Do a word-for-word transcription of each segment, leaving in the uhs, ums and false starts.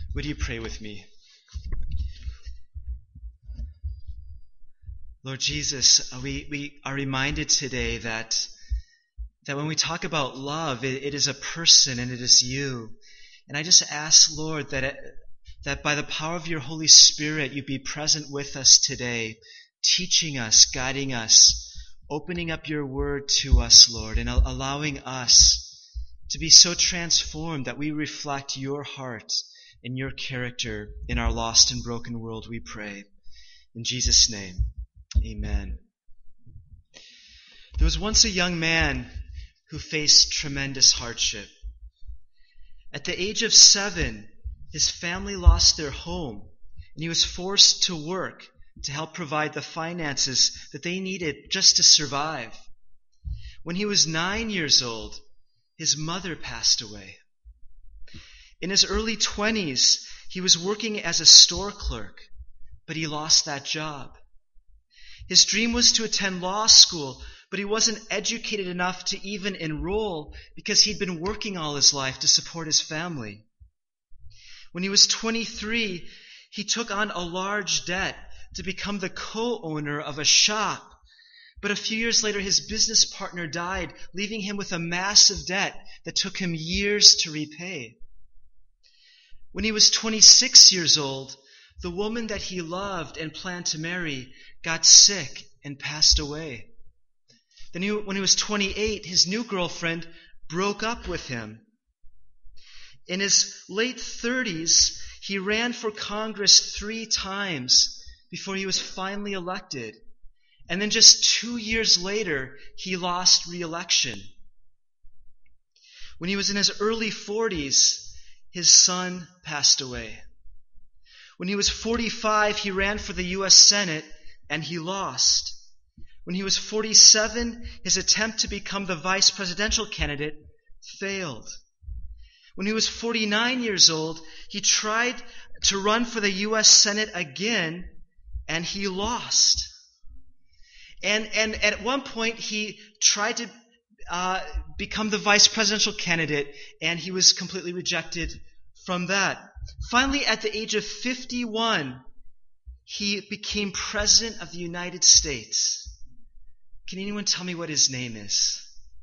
Would you pray with me? Lord Jesus, we, we are reminded today that, that when we talk about love, it, it is a person and it is you. And I just ask, Lord, that, it, that by the power of your Holy Spirit, you be present with us today, teaching us, guiding us, opening up your word to us, Lord, and allowing us to be so transformed that we reflect your heart and your character in our lost and broken world, we pray. In Jesus' name, amen. There was once a young man who faced tremendous hardship. At the age of seven, his family lost their home, and he was forced to work to help provide the finances that they needed just to survive. When he was nine years old, his mother passed away. In his early twenties, he was working as a store clerk, but he lost that job. His dream was to attend law school, but he wasn't educated enough to even enroll because he'd been working all his life to support his family. When he was twenty-three, he took on a large debt to become the co-owner of a shop. But a few years later, his business partner died, leaving him with a massive debt that took him years to repay. When he was twenty-six years old, the woman that he loved and planned to marry got sick and passed away. Then he, when he was twenty-eight, his new girlfriend broke up with him. In his late thirties, he ran for Congress three times before he was finally elected. And then just two years later, he lost re-election. When he was in his early forties, his son passed away. When he was forty-five, he ran for the U S Senate and he lost. When he was forty-seven, his attempt to become the vice presidential candidate failed. When he was forty-nine years old, he tried to run for the U S Senate again and he lost. And, and at one point, he tried to uh, become the vice presidential candidate, and he was completely rejected from that. Finally, at the age of fifty-one, he became president of the United States. Can anyone tell me what his name is?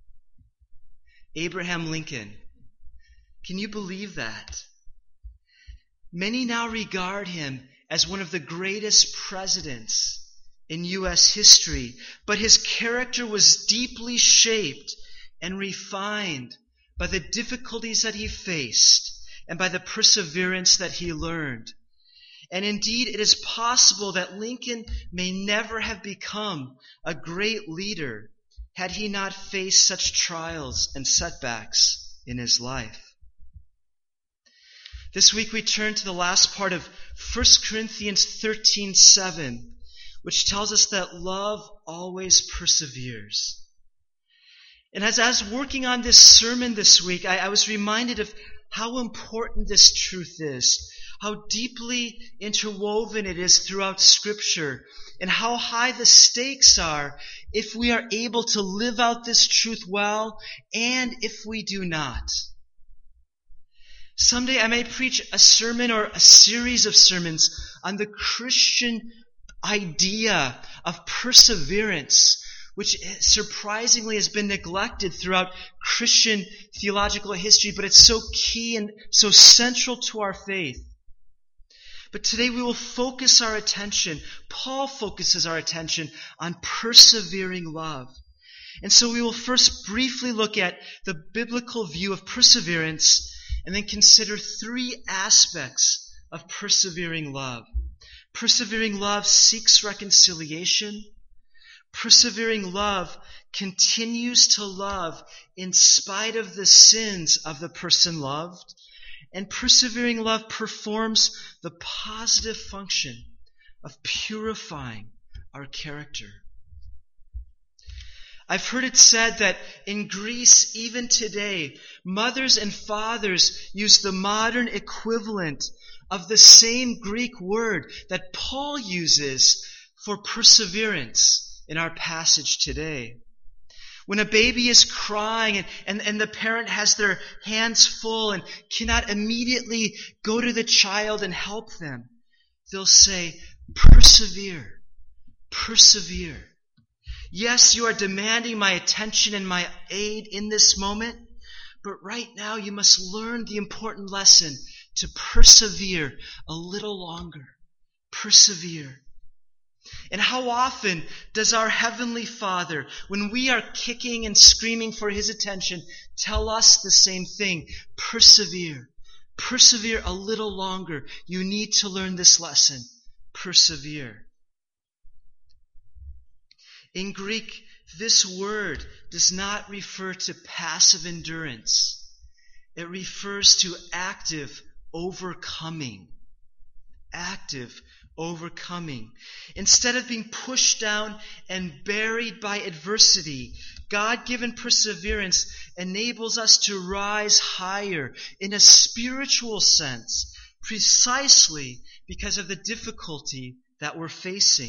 Abraham Lincoln. Can you believe that? Many now regard him as one of the greatest presidents in U S history, but his character was deeply shaped and refined by the difficulties that he faced and by the perseverance that he learned. And indeed, it is possible that Lincoln may never have become a great leader had he not faced such trials and setbacks in his life. This week we turn to the last part of First Corinthians thirteen seven, which tells us that love always perseveres. And as I was working on this sermon this week, I, I was reminded of how important this truth is, how deeply interwoven it is throughout Scripture, and how high the stakes are if we are able to live out this truth well, and if we do not. Someday I may preach a sermon or a series of sermons on the Christian idea of perseverance, which surprisingly has been neglected throughout Christian theological history, but it's so key and so central to our faith. But today we will focus our attention, Paul focuses our attention on persevering love. And so we will first briefly look at the biblical view of perseverance and then consider three aspects of persevering love. Persevering love seeks reconciliation. Persevering love continues to love in spite of the sins of the person loved. And persevering love performs the positive function of purifying our character. I've heard it said that in Greece, even today, mothers and fathers use the modern equivalent of the same Greek word that Paul uses for perseverance in our passage today. When a baby is crying and, and, and the parent has their hands full and cannot immediately go to the child and help them, they'll say, persevere, persevere. Yes, you are demanding my attention and my aid in this moment, but right now you must learn the important lesson to persevere a little longer. Persevere. And how often does our Heavenly Father, when we are kicking and screaming for His attention, tell us the same thing? Persevere. Persevere a little longer. You need to learn this lesson. Persevere. In Greek, this word does not refer to passive endurance. It refers to active overcoming. Active overcoming. Instead of being pushed down and buried by adversity, God-given perseverance enables us to rise higher in a spiritual sense, precisely because of the difficulty that we're facing.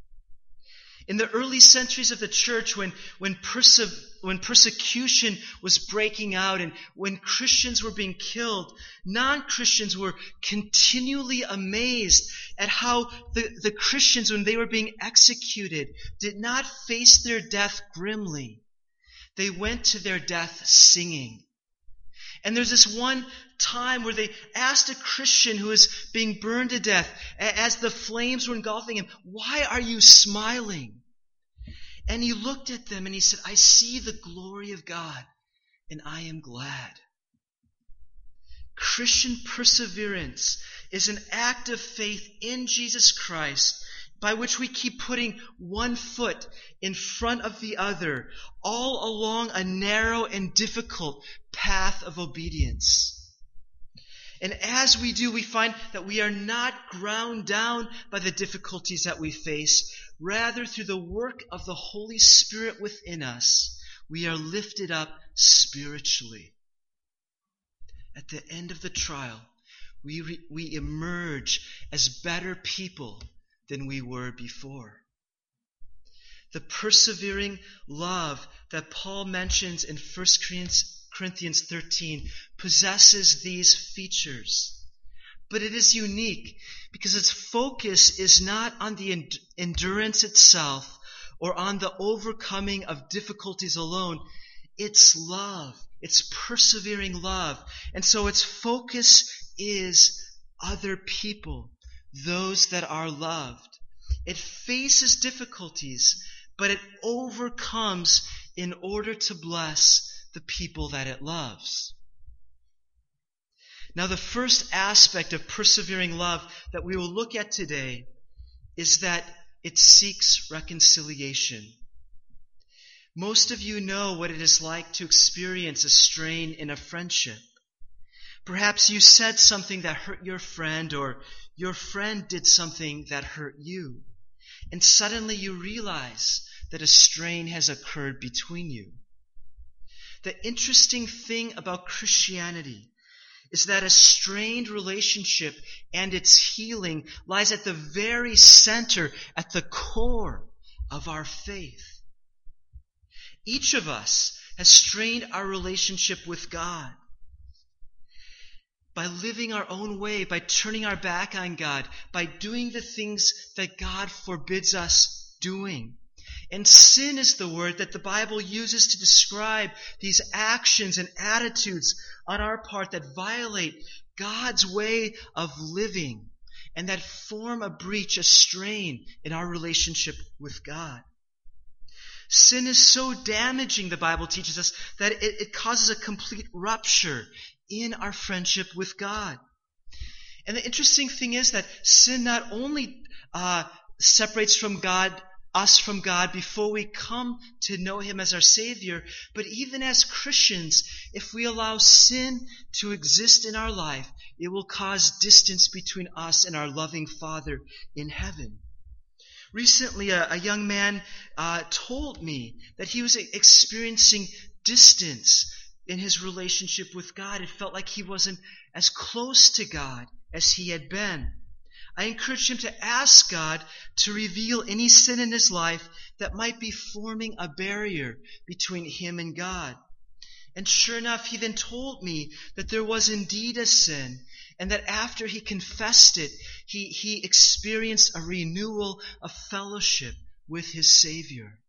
In the early centuries of the church, when, when, perse- when persecution was breaking out and when Christians were being killed, non-Christians were continually amazed at how the, the Christians, when they were being executed, did not face their death grimly. They went to their death singing. And there's this one time where they asked a Christian who was being burned to death, as the flames were engulfing him, "Why are you smiling?" And he looked at them and he said, "I see the glory of God, and I am glad." Christian perseverance is an act of faith in Jesus Christ by which we keep putting one foot in front of the other, all along a narrow and difficult path of obedience. And as we do, we find that we are not ground down by the difficulties that we face. Rather, through the work of the Holy Spirit within us, we are lifted up spiritually. At the end of the trial, we, re- we emerge as better people than we were before. The persevering love that Paul mentions in First Corinthians thirteen possesses these features. But it is unique because its focus is not on the end- endurance itself or on the overcoming of difficulties alone. It's love. It's persevering love. And so its focus is other people, those that are loved. It faces difficulties, but it overcomes in order to bless the people that it loves. Now, the first aspect of persevering love that we will look at today is that it seeks reconciliation. Most of you know what it is like to experience a strain in a friendship. Perhaps you said something that hurt your friend, or your friend did something that hurt you. And suddenly you realize that a strain has occurred between you. The interesting thing about Christianity is that a strained relationship and its healing lies at the very center, at the core of our faith. Each of us has strained our relationship with God by living our own way, by turning our back on God, by doing the things that God forbids us doing. And sin is the word that the Bible uses to describe these actions and attitudes on our part that violate God's way of living and that form a breach, a strain in our relationship with God. Sin is so damaging, the Bible teaches us, that it, it causes a complete rupture in our friendship with God. And the interesting thing is that sin not only uh, separates from God, us from God before we come to know Him as our Savior, but even as Christians, if we allow sin to exist in our life, it will cause distance between us and our loving Father in heaven. Recently, a, a young man uh, told me that he was experiencing distance in his relationship with God. It felt like he wasn't as close to God as he had been. I encouraged him to ask God to reveal any sin in his life that might be forming a barrier between him and God. And sure enough, he then told me that there was indeed a sin, and that after he confessed it, he, he experienced a renewal of fellowship with his Savior.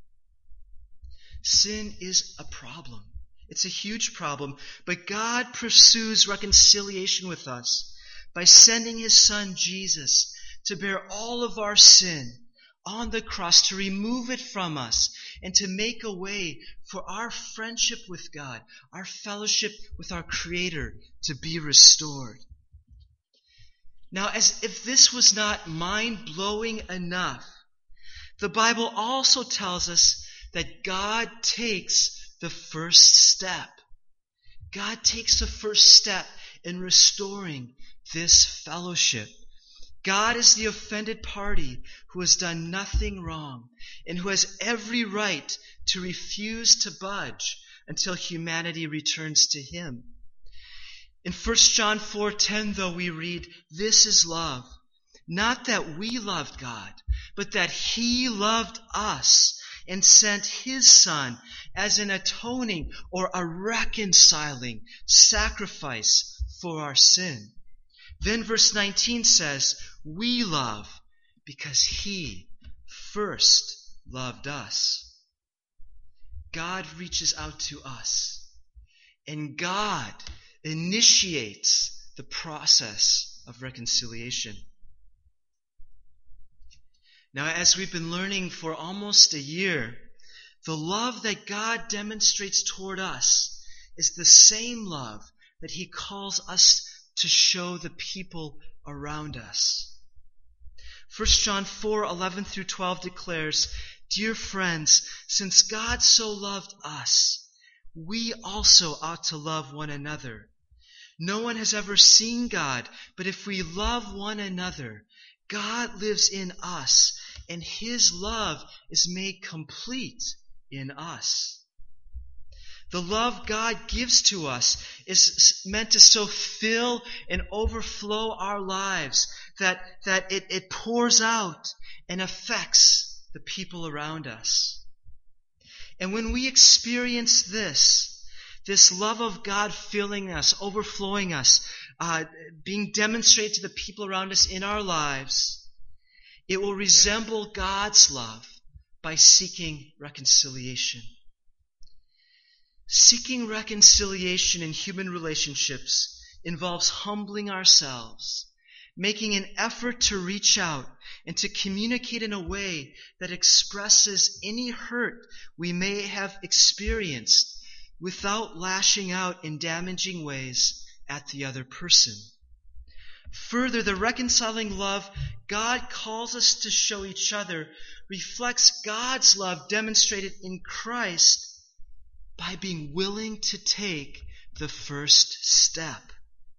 Sin is a problem. It's a huge problem, but God pursues reconciliation with us by sending his Son Jesus to bear all of our sin on the cross, to remove it from us, and to make a way for our friendship with God, our fellowship with our Creator to be restored. Now, as if this was not mind-blowing enough, the Bible also tells us that God takes the first step. God takes the first step in restoring this fellowship. God is the offended party who has done nothing wrong and who has every right to refuse to budge until humanity returns to him. In First John four ten, though, we read, "This is love, not that we loved God, but that he loved us and sent his Son as an atoning or a reconciling sacrifice for our sin." Then verse nineteen says, "We love because he first loved us." God reaches out to us, and God initiates the process of reconciliation. Now, as we've been learning for almost a year, the love that God demonstrates toward us is the same love that he calls us to show the people around us. First John four eleven through twelve declares, "Dear friends, since God so loved us, we also ought to love one another. No one has ever seen God, but if we love one another, God lives in us, and his love is made complete in us." The love God gives to us is meant to so fill and overflow our lives that, that it, it pours out and affects the people around us. And when we experience this, this love of God filling us, overflowing us, uh, being demonstrated to the people around us in our lives, it will resemble God's love by seeking reconciliation. Seeking reconciliation in human relationships involves humbling ourselves, making an effort to reach out and to communicate in a way that expresses any hurt we may have experienced without lashing out in damaging ways at the other person. Further, the reconciling love God calls us to show each other reflects God's love demonstrated in Christ by being willing to take the first step.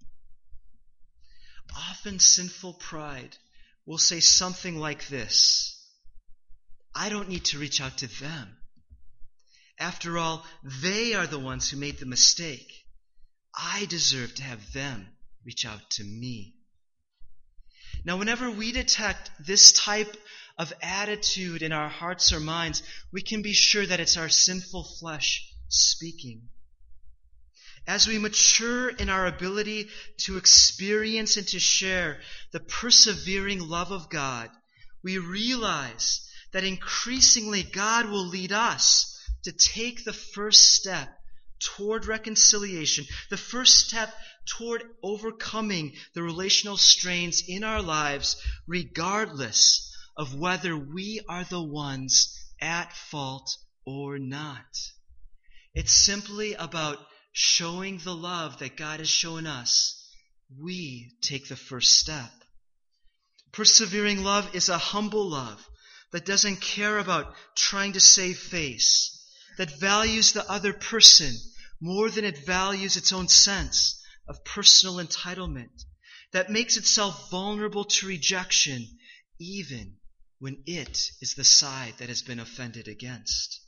Often sinful pride will say something like this: "I don't need to reach out to them. After all, they are the ones who made the mistake. I deserve to have them reach out to me." Now, whenever we detect this type of attitude in our hearts or minds, we can be sure that it's our sinful flesh speaking. As we mature in our ability to experience and to share the persevering love of God, we realize that increasingly God will lead us to take the first step toward reconciliation, the first step toward overcoming the relational strains in our lives, regardless of whether we are the ones at fault or not. It's simply about showing the love that God has shown us. We take the first step. Persevering love is a humble love that doesn't care about trying to save face, that values the other person more than it values its own sense of personal entitlement, that makes itself vulnerable to rejection even when it is the side that has been offended against.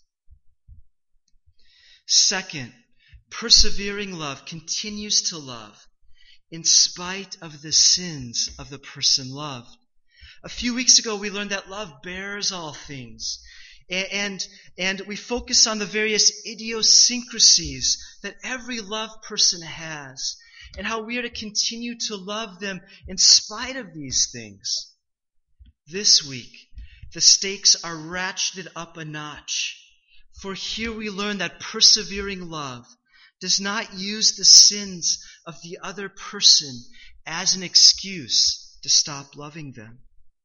Second, persevering love continues to love in spite of the sins of the person loved. A few weeks ago, we learned that love bears all things. And, and we focus on the various idiosyncrasies that every loved person has, and how we are to continue to love them in spite of these things. This week, the stakes are ratcheted up a notch, for here we learn that persevering love does not use the sins of the other person as an excuse to stop loving them.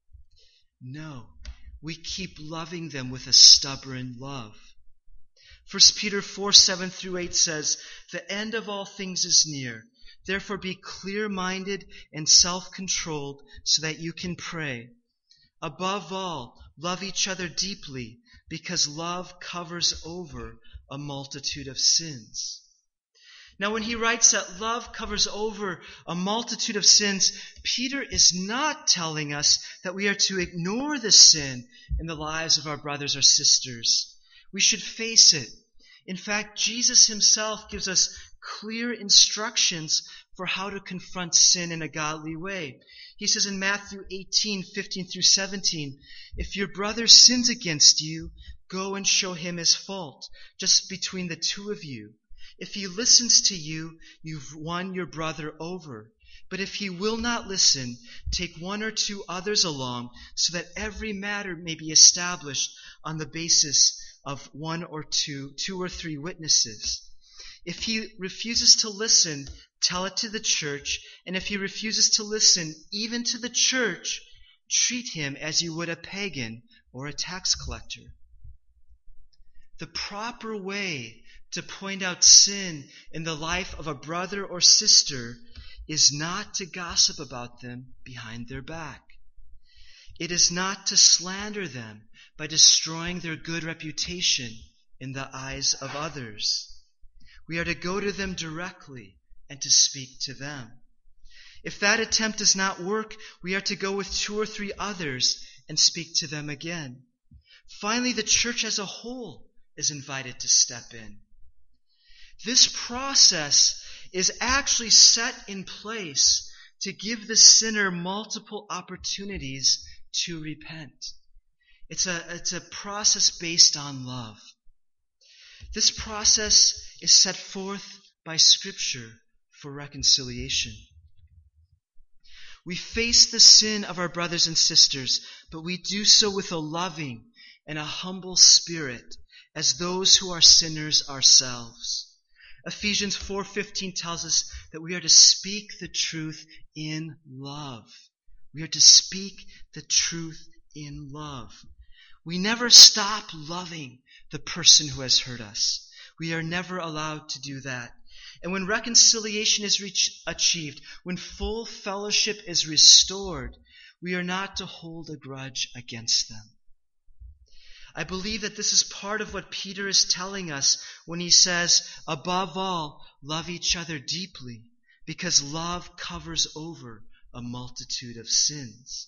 No, we keep loving them with a stubborn love. First Peter four, seven through eight says, "The end of all things is near. Therefore be clear-minded and self-controlled so that you can pray. Above all, love each other deeply, because love covers over a multitude of sins." Now, when he writes that love covers over a multitude of sins, Peter is not telling us that we are to ignore the sin in the lives of our brothers or sisters. We should face it. In fact, Jesus himself gives us clear instructions for how to confront sin in a godly way. He says in Matthew eighteen, fifteen through seventeen, "If your brother sins against you, go and show him his fault, just between the two of you. If he listens to you, you've won your brother over. But if he will not listen, take one or two others along, so that every matter may be established on the basis of one or two, two or three witnesses. If he refuses to listen, tell it to the church, and if he refuses to listen even to the church, treat him as you would a pagan or a tax collector." The proper way to point out sin in the life of a brother or sister is not to gossip about them behind their back. It is not to slander them by destroying their good reputation in the eyes of others. We are to go to them directly and to speak to them. If that attempt does not work, we are to go with two or three others and speak to them again. Finally, the church as a whole is invited to step in. This process is actually set in place to give the sinner multiple opportunities to repent. It's a, it's a process based on love. This process is set forth by Scripture for reconciliation. We face the sin of our brothers and sisters, but we do so with a loving and a humble spirit, as those who are sinners ourselves. Ephesians four fifteen tells us that we are to speak the truth in love. We are to speak the truth in love. We never stop loving the person who has hurt us. We are never allowed to do that. And when reconciliation is reach, achieved, when full fellowship is restored, we are not to hold a grudge against them. I believe that this is part of what Peter is telling us when he says, above all, love each other deeply, because love covers over a multitude of sins.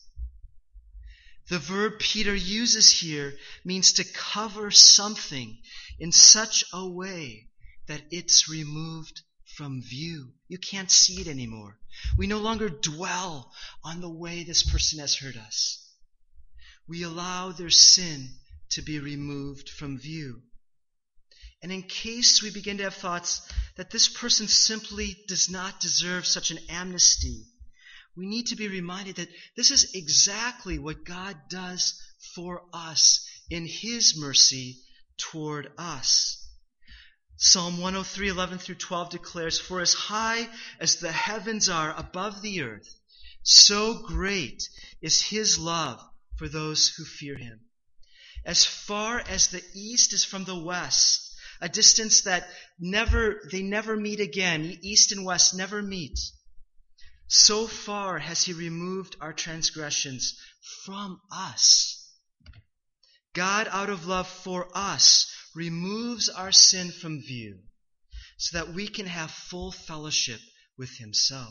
The verb Peter uses here means to cover something in such a way that it's removed from view. You can't see it anymore. We no longer dwell on the way this person has hurt us. We allow their sin to be removed from view. And in case we begin to have thoughts that this person simply does not deserve such an amnesty, we need to be reminded that this is exactly what God does for us in His mercy toward us. Psalm one oh three, eleven through twelve declares, "For as high as the heavens are above the earth, so great is His love for those who fear Him. As far as the east is from the west," a distance that never, they never meet again, east and west never meet, "so far has He removed our transgressions from us." God, out of love for us, removes our sin from view so that we can have full fellowship with Himself.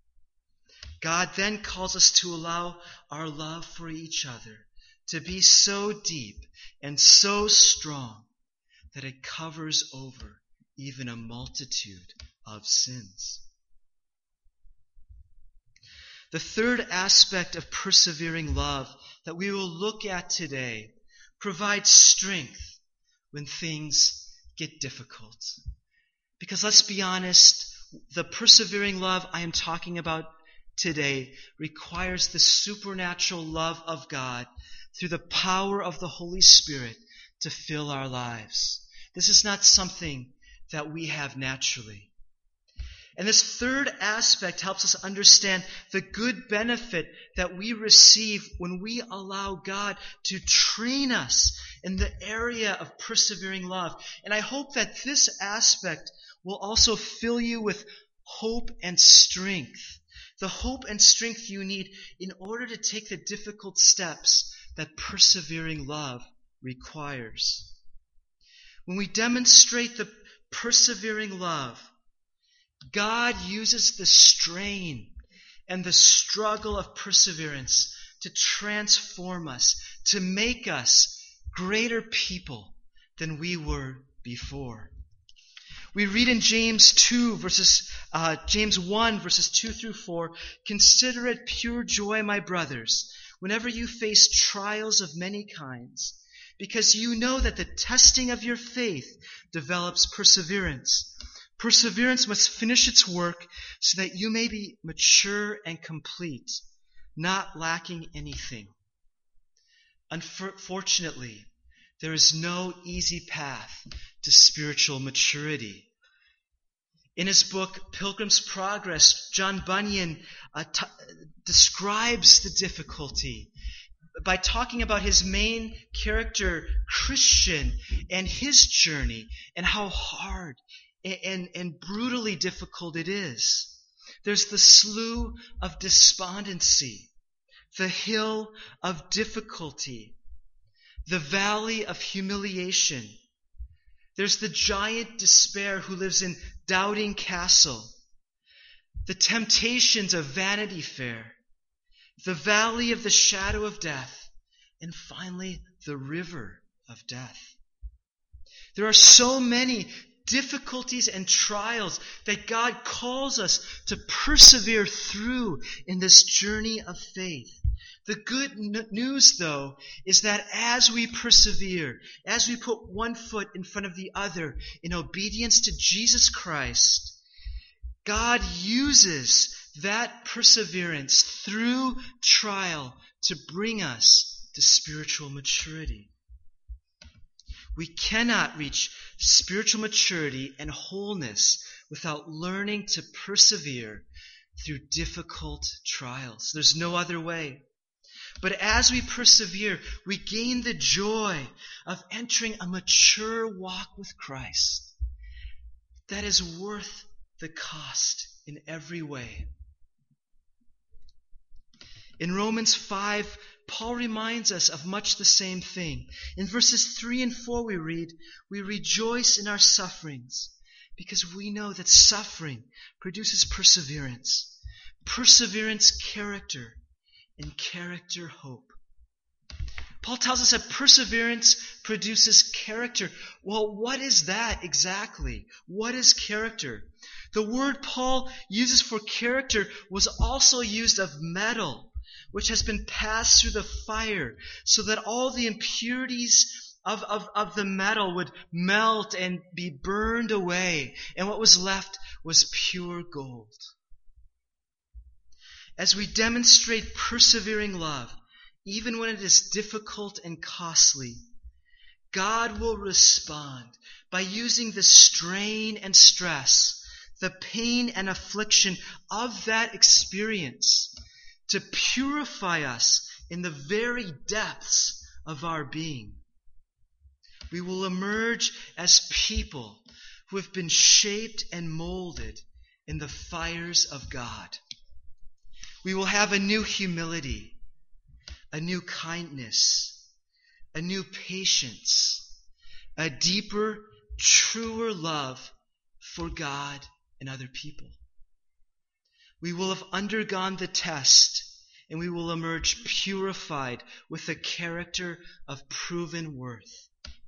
God then calls us to allow our love for each other to be so deep and so strong that it covers over even a multitude of sins. The third aspect of persevering love that we will look at today provides strength when things get difficult. Because let's be honest, the persevering love I am talking about today requires the supernatural love of God through the power of the Holy Spirit to fill our lives. This is not something that we have naturally. And this third aspect helps us understand the good benefit that we receive when we allow God to train us in the area of persevering love. And I hope that this aspect will also fill you with hope and strength. The hope and strength you need in order to take the difficult steps that persevering love requires. When we demonstrate the persevering love, God uses the strain and the struggle of perseverance to transform us, to make us greater people than we were before. We read in James two verses, uh, James one verses two through four, "Consider it pure joy, my brothers, whenever you face trials of many kinds, because you know that the testing of your faith develops perseverance. Perseverance must finish its work so that you may be mature and complete, not lacking anything." Unfortunately, there is no easy path to spiritual maturity. In his book, Pilgrim's Progress, John Bunyan uh, t- describes the difficulty by talking about his main character, Christian, and his journey, and how hard and, and, and brutally difficult it is. There's the slough of despondency, the hill of difficulty, the valley of humiliation. There's the giant despair who lives in Doubting Castle, the temptations of Vanity Fair, the valley of the shadow of death, and finally the river of death. There are so many difficulties and trials that God calls us to persevere through in this journey of faith. The good n- news, though, is that as we persevere, as we put one foot in front of the other in obedience to Jesus Christ, God uses that perseverance through trial to bring us to spiritual maturity. We cannot reach spiritual maturity and wholeness without learning to persevere through difficult trials. There's no other way. But as we persevere, we gain the joy of entering a mature walk with Christ that is worth the cost in every way. In Romans five, Paul reminds us of much the same thing. In verses three and four we read, "We rejoice in our sufferings because we know that suffering produces perseverance, perseverance character, and character hope." Paul tells us that perseverance produces character. Well, what is that exactly? What is character? The word Paul uses for character was also used of metal, which has been passed through the fire so that all the impurities of, of, of the metal would melt and be burned away, and what was left was pure gold. As we demonstrate persevering love, even when it is difficult and costly, God will respond by using the strain and stress, the pain and affliction of that experience to purify us in the very depths of our being. We will emerge as people who have been shaped and molded in the fires of God. We will have a new humility, a new kindness, a new patience, a deeper, truer love for God and other people. We will have undergone the test, and we will emerge purified with the character of proven worth.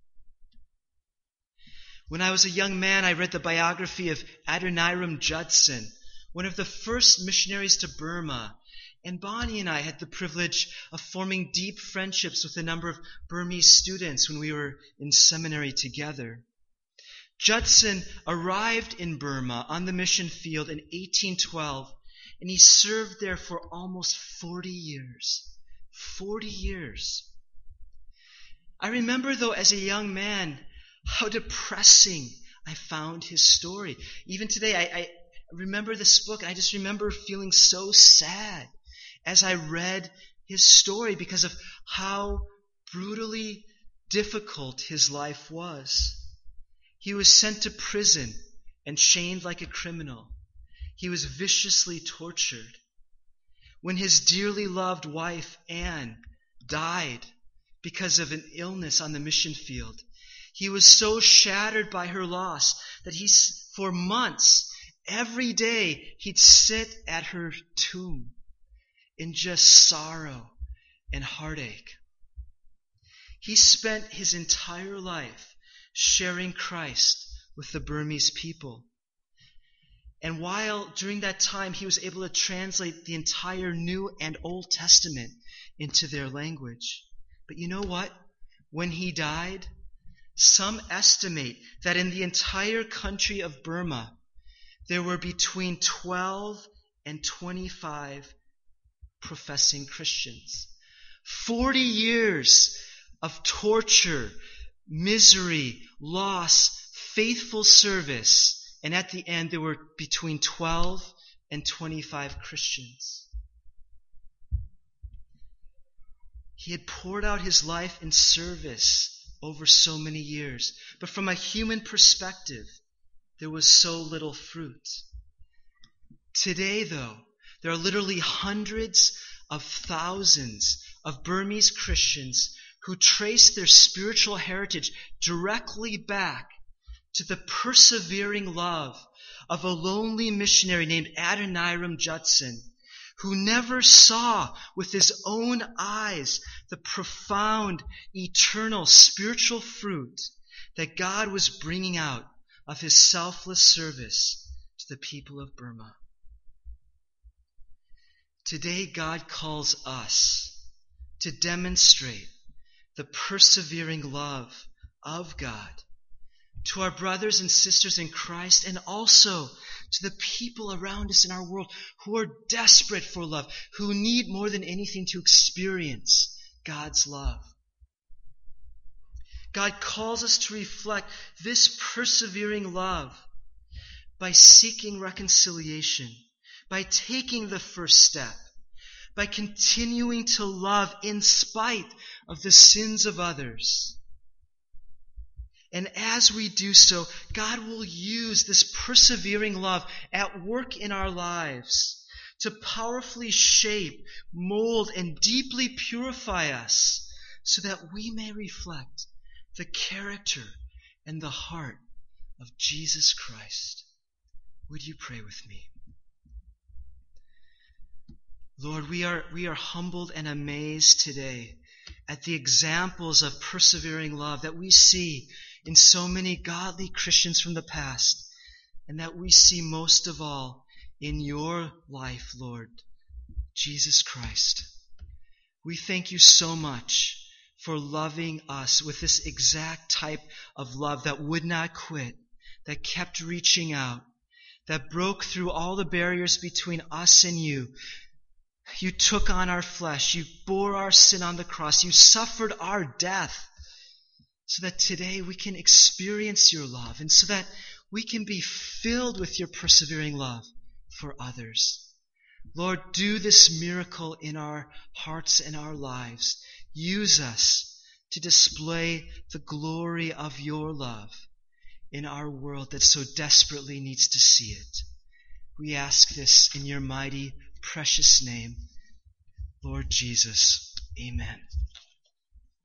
When I was a young man, I read the biography of Adoniram Judson, one of the first missionaries to Burma, And Bonnie and I had the privilege of forming deep friendships with a number of Burmese students when we were in seminary together. Judson arrived in Burma on the mission field in eighteen twelve, and he served there for almost forty years. forty years. I remember, though, as a young man, how depressing I found his story. Even today, I, I remember this book, and I just remember feeling so sad as I read his story because of how brutally difficult his life was. He was sent to prison and chained like a criminal. He was viciously tortured. When his dearly loved wife, Anne, died because of an illness on the mission field, he was so shattered by her loss that he, for months, every day, he'd sit at her tomb in just sorrow and heartache. He spent his entire life sharing Christ with the Burmese people. And while during that time he was able to translate the entire New and Old Testament into their language. But you know what? When he died, some estimate that in the entire country of Burma, there were between twelve and twenty-five professing Christians. Forty years of torture, misery, loss, faithful service, and at the end there were between twelve and twenty-five Christians. He had poured out his life in service over so many years, but from a human perspective, there was so little fruit. Today, though, there are literally hundreds of thousands of Burmese Christians who trace their spiritual heritage directly back to the persevering love of a lonely missionary named Adoniram Judson, who never saw with his own eyes the profound, eternal spiritual fruit that God was bringing out of his selfless service to the people of Burma. Today, God calls us to demonstrate the persevering love of God to our brothers and sisters in Christ, and also to the people around us in our world who are desperate for love, who need more than anything to experience God's love. God calls us to reflect this persevering love by seeking reconciliation, by taking the first step, by continuing to love in spite of the sins of others. And as we do so, God will use this persevering love at work in our lives to powerfully shape, mold, and deeply purify us so that we may reflect the character and the heart of Jesus Christ. Would you pray with me? Lord, we are, we are humbled and amazed today at the examples of persevering love that we see in so many godly Christians from the past, and that we see most of all in your life, Lord, Jesus Christ. We thank you so much for loving us with this exact type of love that would not quit, that kept reaching out, that broke through all the barriers between us and you. You took on our flesh. You bore our sin on the cross. You suffered our death so that today we can experience your love and so that we can be filled with your persevering love for others. Lord, do this miracle in our hearts and our lives. Use us to display the glory of your love in our world that so desperately needs to see it. We ask this in your mighty, precious name, Lord Jesus. Amen.